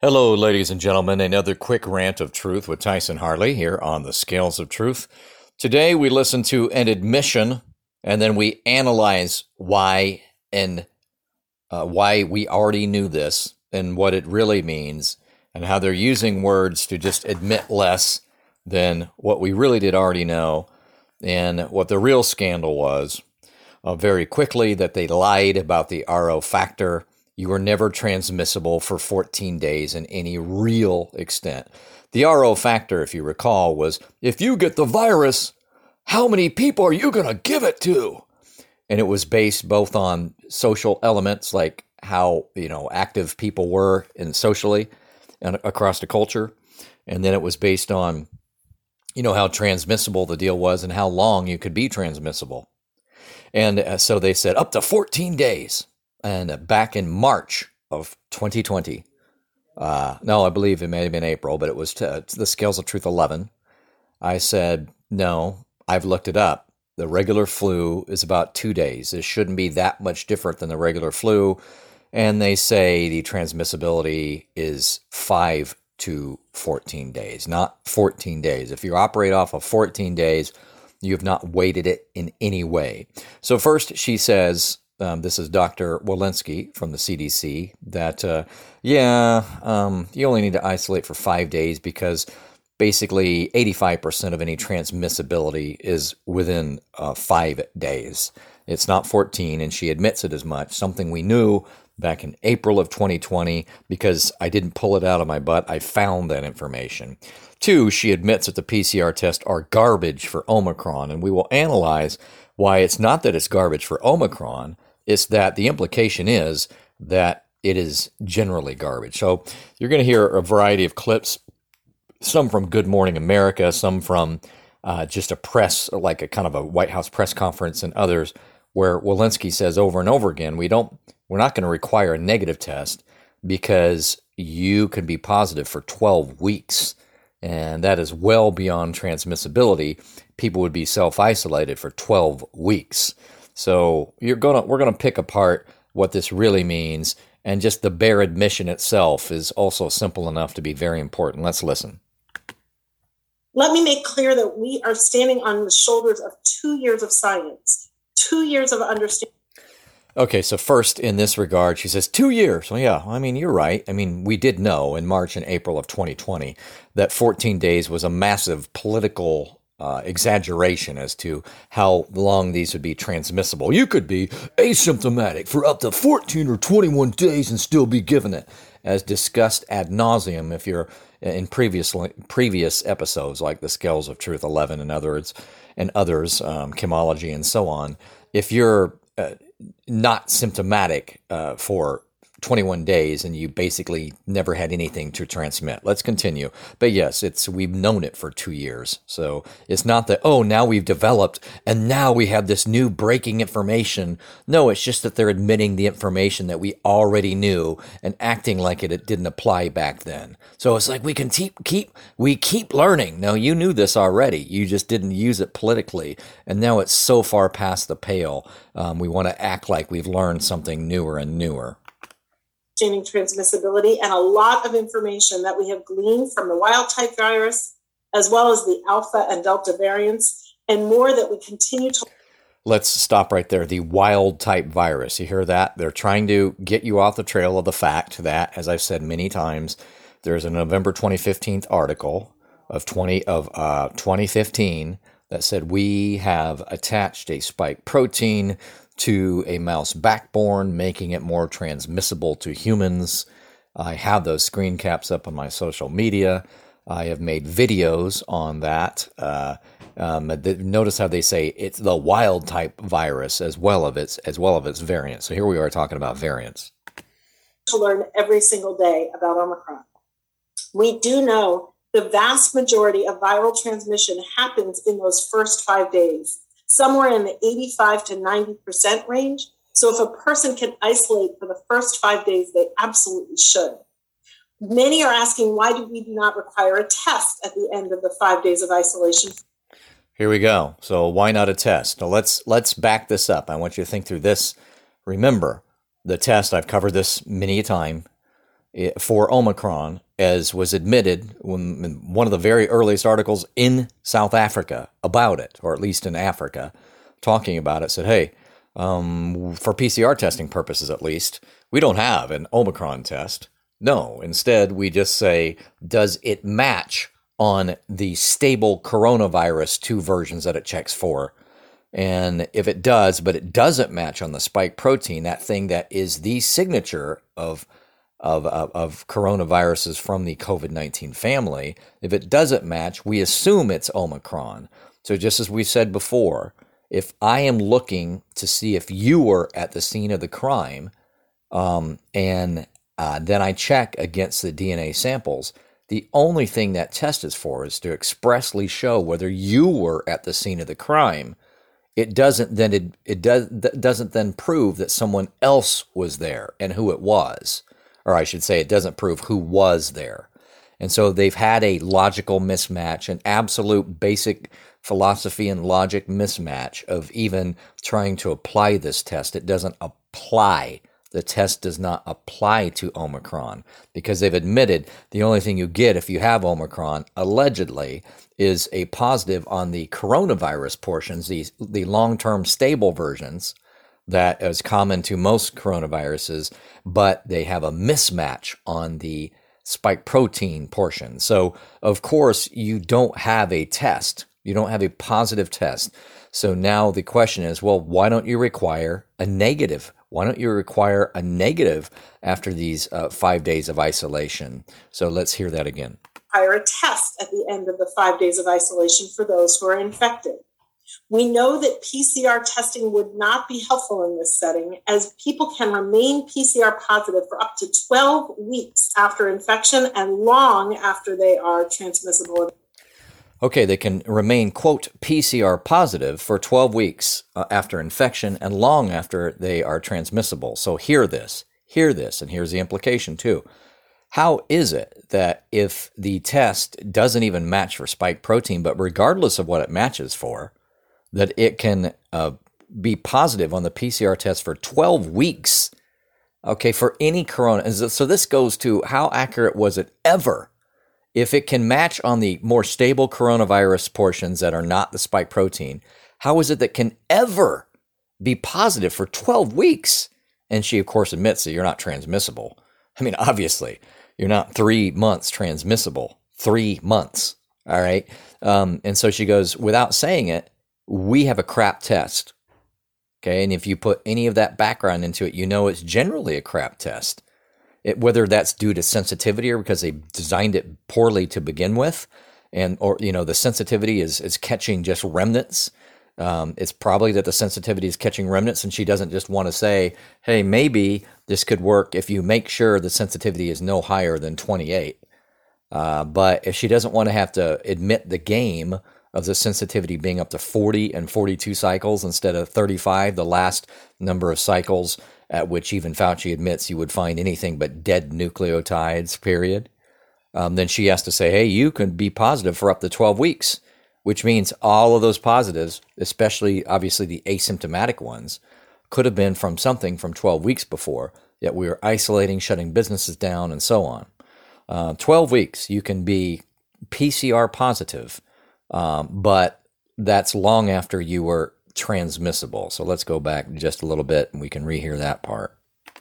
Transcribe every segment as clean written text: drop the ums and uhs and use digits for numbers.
Hello, ladies and gentlemen. Another quick rant of truth with Tyson Harley here on the Scales of Truth. Today we listen to an admission and then we analyze why we already knew this and what it really means and how they're using words to just admit less than what we really did already know and what the real scandal was. Very quickly, that they lied about the RO factor. You were never transmissible for 14 days in any real extent. The RO factor, if you recall, was if you get the virus, how many people are you going to give it to? And it was based both on social elements like how, active people were in socially and across the culture. And then it was based on, how transmissible the deal was and how long you could be transmissible. And so they said up to 14 days. And back in March of 2020, no, I believe it may have been April, but it was the Scales of Truth 11. I said, no, I've looked it up. The regular flu is about 2 days. It shouldn't be that much different than the regular flu. And they say the transmissibility is 5 to 14 days, not 14 days. If you operate off of 14 days, you have not weighted it in any way. So first she says, this is Dr. Walensky from the CDC, that, you only need to isolate for 5 days because basically 85% of any transmissibility is within 5 days. It's not 14, and she admits it as much, something we knew back in April of 2020 because I didn't pull it out of my butt. I found that information. 2, she admits that the PCR tests are garbage for Omicron, and we will analyze why it's not that it's garbage for Omicron. It's that the implication is that it is generally garbage. So you're going to hear a variety of clips, some from Good Morning America, some from just a press, like a kind of a White House press conference, and others where Walensky says over and over again, we're not going to require a negative test because you can be positive for 12 weeks. And that is well beyond transmissibility. People would be self-isolated for 12 weeks. So we're gonna pick apart what this really means, and just the bare admission itself is also simple enough to be very important. Let's listen. Let me make clear that we are standing on the shoulders of 2 years of science, 2 years of understanding. Okay, so first in this regard, she says 2 years. Well, yeah, I mean, you're right. I mean, we did know in March and April of 2020 that 14 days was a massive political exaggeration as to how long these would be transmissible. You could be asymptomatic for up to 14 or 21 days and still be given it, as discussed ad nauseum if you're in previous episodes like the Scales of Truth 11 and others, chemology and so on. If you're not symptomatic for 21 days and you basically never had anything to transmit. Let's continue. But yes, we've known it for 2 years. So it's not that, now we've developed and now we have this new breaking information. No, it's just that they're admitting the information that we already knew and acting like it didn't apply back then. So it's like we keep learning. No, you knew this already. You just didn't use it politically. And now it's so far past the pale. We want to act like we've learned something newer and newer. Transmissibility, and a lot of information that we have gleaned from the wild type virus, as well as the alpha and delta variants, and more that we continue to. Let's stop right there. The wild type virus. You hear that? They're trying to get you off the trail of the fact that, as I've said many times, there's a November 2015 article of 2015 that said we have attached a spike protein to a mouse backbone, making it more transmissible to humans. I have those screen caps up on my social media. I have made videos on that. Notice how they say it's the wild type virus as well of its variants. So here we are talking about variants. To learn every single day about Omicron. We do know the vast majority of viral transmission happens in those first 5 days, somewhere in the 85 to 90% range. So if a person can isolate for the first 5 days, they absolutely should. Many are asking, why do we not require a test at the end of the 5 days of isolation? Here we go. So why not a test? Now let's back this up. I want you to think through this. Remember, the test, I've covered this many a time. for Omicron, as was admitted in one of the very earliest articles in South Africa about it, or at least in Africa, talking about it, said, hey, for PCR testing purposes at least, we don't have an Omicron test. No, instead we just say, does it match on the stable coronavirus 2 versions that it checks for? And if it does, but it doesn't match on the spike protein, that thing that is the signature of coronaviruses from the COVID-19 family, if it doesn't match, we assume it's Omicron. So just as we said before, if I am looking to see if you were at the scene of the crime, and then I check against the DNA samples, the only thing that test is for is to expressly show whether you were at the scene of the crime. It doesn't then prove that someone else was there and who it was. Or I should say, it doesn't prove who was there. And so they've had a logical mismatch, an absolute basic philosophy and logic mismatch of even trying to apply this test. It doesn't apply. The test does not apply to Omicron because they've admitted the only thing you get if you have Omicron, allegedly, is a positive on the coronavirus portions, the long-term stable versions that is common to most coronaviruses, but they have a mismatch on the spike protein portion. So, of course, you don't have a test. You don't have a positive test. So now the question is, well, why don't you require a negative? Why don't you require a negative after these 5 days of isolation? So let's hear that again. Require a test at the end of the 5 days of isolation for those who are infected. We know that PCR testing would not be helpful in this setting, as people can remain PCR positive for up to 12 weeks after infection and long after they are transmissible. Okay, they can remain, quote, PCR positive for 12 weeks after infection and long after they are transmissible. So hear this, and here's the implication too. How is it that if the test doesn't even match for spike protein, but regardless of what it matches for, that it can be positive on the PCR test for 12 weeks, okay, for any corona? So this goes to how accurate was it ever? If it can match on the more stable coronavirus portions that are not the spike protein, how is it that can ever be positive for 12 weeks? And she, of course, admits that you're not transmissible. I mean, obviously, you're not 3 months transmissible. 3 months, all right? And so she goes, without saying it, we have a crap test, okay? And if you put any of that background into it, you know it's generally a crap test. Whether that's due to sensitivity or because they designed it poorly to begin with, or the sensitivity is catching just remnants. It's probably that the sensitivity is catching remnants, and she doesn't just want to say, "Hey, maybe this could work if you make sure the sensitivity is no higher than 28." But if she doesn't want to have to admit the game of the sensitivity being up to 40 and 42 cycles instead of 35, the last number of cycles at which even Fauci admits you would find anything but dead nucleotides, period, then she has to say, hey, you can be positive for up to 12 weeks, which means all of those positives, especially obviously the asymptomatic ones, could have been from something from 12 weeks before, yet we were isolating, shutting businesses down, and so on. 12 weeks, you can be PCR positive, but that's long after you were transmissible. So let's go back just a little bit and we can rehear that part.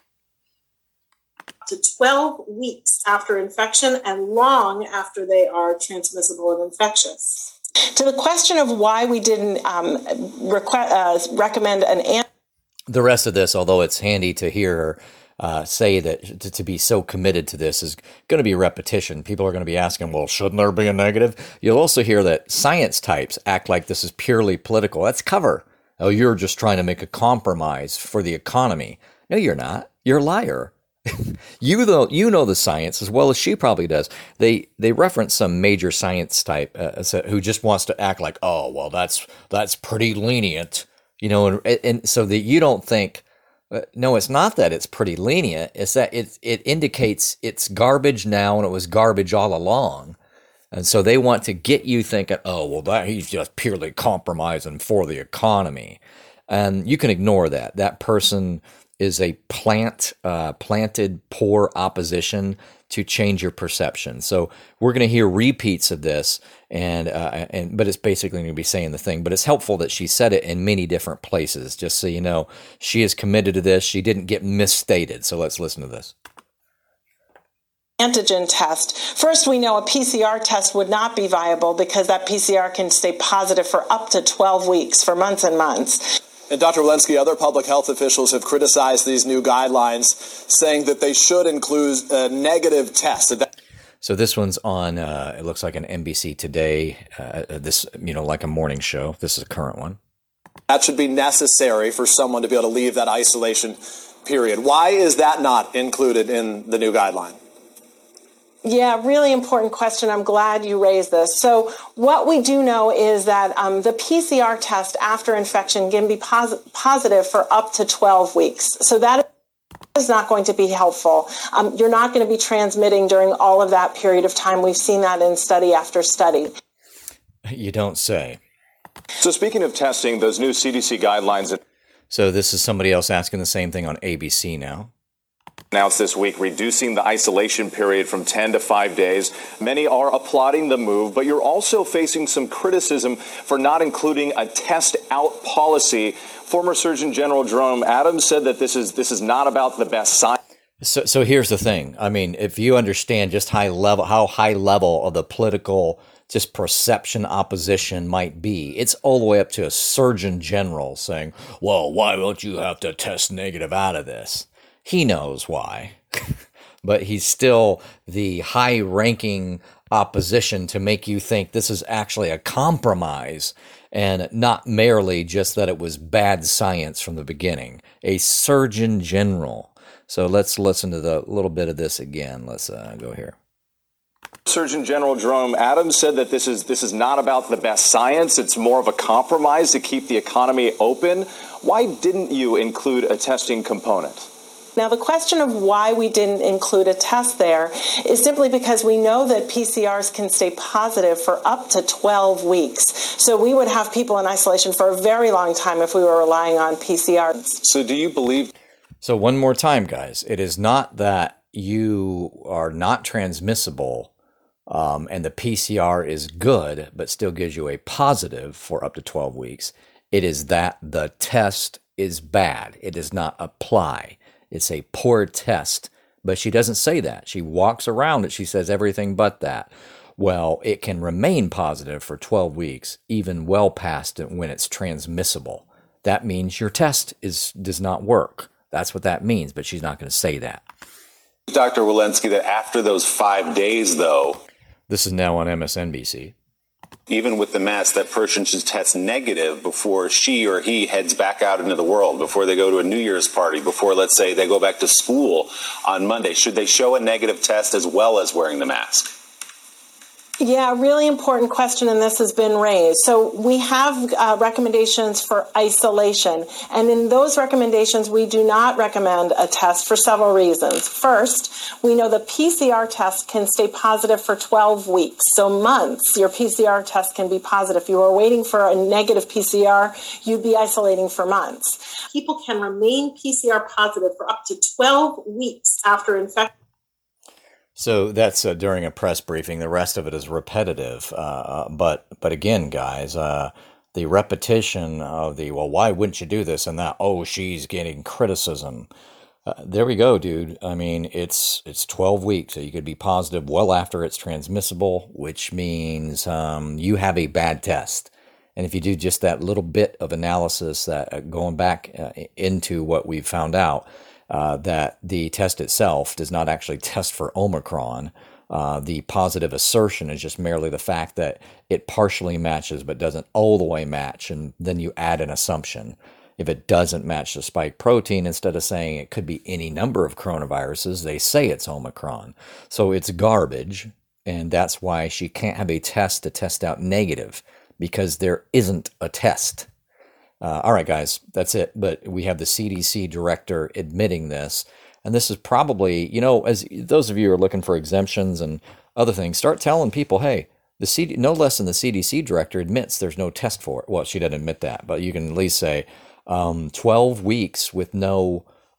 To 12 weeks after infection and long after they are transmissible and infectious. To the question of why we didn't recommend an answer. The rest of this, although it's handy to hear her say that to be so committed to this, is going to be a repetition. People are going to be asking, well, shouldn't there be a negative? You'll also hear that science types act like this is purely political. That's cover. Oh, you're just trying to make a compromise for the economy. No, you're not. You're a liar. You know the science as well as she probably does. They reference some major science type who just wants to act like, oh, well, that's pretty lenient, and so that you don't think. No, it's not that it's pretty lenient. It's that it indicates it's garbage now and it was garbage all along. And so they want to get you thinking, oh, well, that he's just purely compromising for the economy. And you can ignore that. That person is a planted poor opposition to change your perception. So we're going to hear repeats of this, but it's basically going to be saying the thing. But it's helpful that she said it in many different places, just so you know she is committed to this. She didn't get misstated. So let's listen to this. Antigen test. First, we know a PCR test would not be viable because that PCR can stay positive for up to 12 weeks, for months and months. And Dr. Walensky, other public health officials have criticized these new guidelines, saying that they should include a negative test. So this one's on, it looks like an NBC Today, like a morning show. This is a current one. That should be necessary for someone to be able to leave that isolation period. Why is that not included in the new guideline? Yeah, really important question. I'm glad you raised this. So what we do know is that the PCR test after infection can be positive for up to 12 weeks. So that is not going to be helpful. You're not going to be transmitting during all of that period of time. We've seen that in study after study. You don't say. So speaking of testing, those new CDC guidelines. So this is somebody else asking the same thing on ABC now. Announced this week, reducing the isolation period from 10 to 5 days. Many are applauding the move, but you're also facing some criticism for not including a test out policy. Former Surgeon General Jerome Adams said that this is not about the best science. So here's the thing. I mean, if you understand just how high level of the political just perception opposition might be, it's all the way up to a Surgeon General saying, well, why won't you have to test negative out of this? He knows why, but he's still the high-ranking opposition to make you think this is actually a compromise and not merely just that it was bad science from the beginning. A Surgeon General. So let's listen to the little bit of this again. Let's go here. Surgeon General Jerome Adams said that this is not about the best science. It's more of a compromise to keep the economy open. Why didn't you include a testing component? Now, the question of why we didn't include a test there is simply because we know that PCRs can stay positive for up to 12 weeks. So we would have people in isolation for a very long time if we were relying on PCRs. So do you believe? So one more time, guys, it is not that you are not transmissible and the PCR is good, but still gives you a positive for up to 12 weeks. It is that the test is bad. It does not apply. It's a poor test, but she doesn't say that. She walks around it. She says everything but that. Well, it can remain positive for 12 weeks, even well past it when it's transmissible. That means your test does not work. That's what that means, but she's not going to say that. Dr. Walensky, that after those 5 days, though, this is now on MSNBC. Even with the mask, that person should test negative before she or he heads back out into the world, before they go to a New Year's party, before, let's say, they go back to school on Monday. Should they show a negative test as well as wearing the mask? Yeah, really important question, and this has been raised. So we have recommendations for isolation, and in those recommendations, we do not recommend a test for several reasons. First, we know the PCR test can stay positive for 12 weeks, so months. Your PCR test can be positive. If you were waiting for a negative PCR, you'd be isolating for months. People can remain PCR positive for up to 12 weeks after infection. So that's during a press briefing. The rest of it is repetitive. But again, guys, the repetition of the, well, why wouldn't you do this? And that, oh, she's getting criticism. There we go, dude. I mean, it's 12 weeks. So you could be positive well after it's transmissible, which means you have a bad test. And if you do just that little bit of analysis, that going back into what we've found out, that the test itself does not actually test for Omicron. The positive assertion is just merely the fact that it partially matches but doesn't all the way match, and then you add an assumption. If it doesn't match the spike protein, instead of saying it could be any number of coronaviruses, they say it's Omicron. So it's garbage, and that's why she can't have a test to test out negative, because there isn't a test. All right, guys, that's it. But we have the CDC director admitting this. And this is probably, as those of you who are looking for exemptions and other things, start telling people, hey, no less than the CDC director admits there's no test for it. Well, she doesn't admit that, but you can at least say 12 weeks with no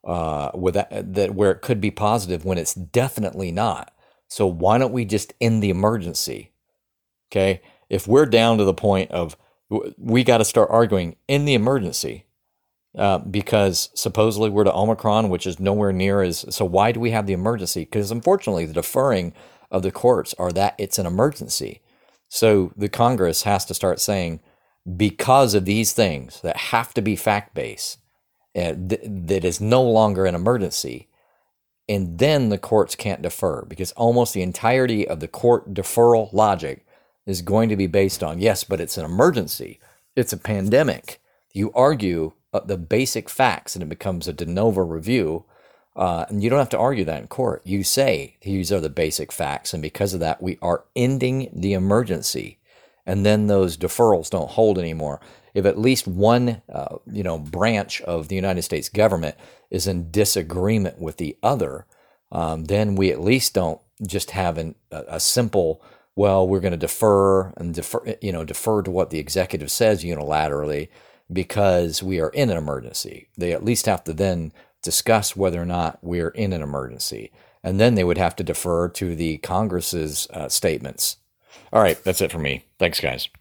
with that where it could be positive when it's definitely not. So why don't we just end the emergency? Okay, if we're down to the point of we got to start arguing in the emergency because supposedly we're to Omicron, which is nowhere near as. So why do we have the emergency? Because unfortunately, the deferring of the courts are that it's an emergency. So the Congress has to start saying, because of these things that have to be fact-based, that is no longer an emergency, and then the courts can't defer, because almost the entirety of the court deferral logic is going to be based on, yes, but it's an emergency. It's a pandemic. You argue the basic facts and it becomes a de novo review, and you don't have to argue that in court. You say these are the basic facts, and because of that, we are ending the emergency, and then those deferrals don't hold anymore. If at least one, branch of the United States government is in disagreement with the other, then we at least don't just have a simple, well, we're going to defer to what the executive says unilaterally because we are in an emergency. They at least have to then discuss whether or not we're in an emergency, and then they would have to defer to the Congress's statements. All right, that's it for me. Thanks, guys.